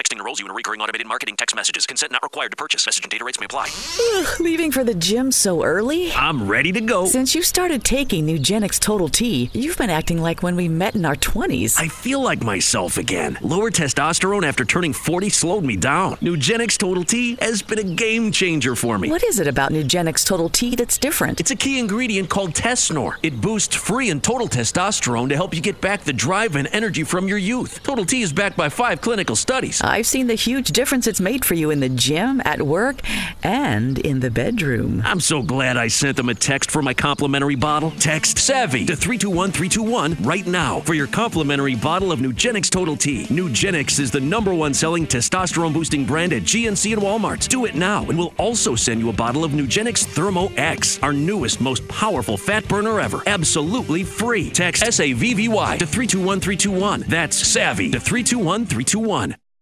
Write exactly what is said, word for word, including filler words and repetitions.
Texting enrolls you in recurring automated marketing text messages. Consent not required to purchase. Message and data rates may apply. Leaving for the gym so early? I'm ready to go. Since you started taking Nugenix Total T, you've been acting like when we met in our twenties. I feel like myself again. Lower testosterone after turning forty slowed me down. Nugenix Total T has been a game changer for me. What is it about Nugenix Total T that's different? It's a key ingredient called Tesnor. It boosts free and total testosterone to help you get back the drive and energy from your youth. Total T is backed by five clinical studies. I've seen the huge difference it's made for you in the gym, at work, and in the bedroom. I'm so glad I sent them a text for my complimentary bottle. Text SAVVY to three two one three two one right now for your complimentary bottle of Nugenix Total T. Nugenix is the number one selling testosterone boosting brand at G N C and Walmart. Do it now, and we'll also send you a bottle of Nugenix Thermo X, our newest, most powerful fat burner ever. Absolutely free. Text S A V V Y to three two one three two one. That's SAVVY to three two one three two one.